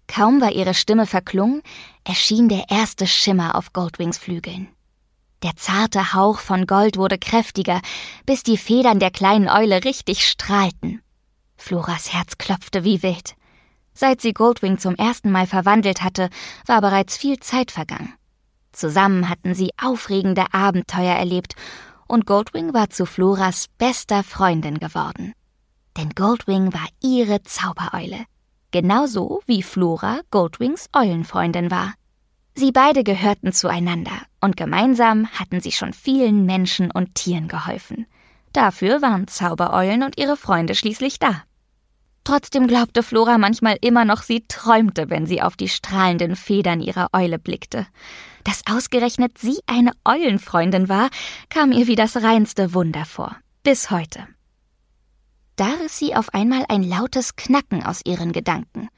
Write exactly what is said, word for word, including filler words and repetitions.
Kaum war ihre Stimme verklungen, erschien der erste Schimmer auf Goldwings Flügeln. Der zarte Hauch von Gold wurde kräftiger, bis die Federn der kleinen Eule richtig strahlten. Floras Herz klopfte wie wild. Seit sie Goldwing zum ersten Mal verwandelt hatte, war bereits viel Zeit vergangen. Zusammen hatten sie aufregende Abenteuer erlebt und Goldwing war zu Floras bester Freundin geworden. Denn Goldwing war ihre Zaubereule. Genauso wie Flora Goldwings Eulenfreundin war. Sie beide gehörten zueinander und gemeinsam hatten sie schon vielen Menschen und Tieren geholfen. Dafür waren Zaubereulen und ihre Freunde schließlich da. Trotzdem glaubte Flora manchmal immer noch, sie träumte, wenn sie auf die strahlenden Federn ihrer Eule blickte. Dass ausgerechnet sie eine Eulenfreundin war, kam ihr wie das reinste Wunder vor. Bis heute. Da riss sie auf einmal ein lautes Knacken aus ihren Gedanken.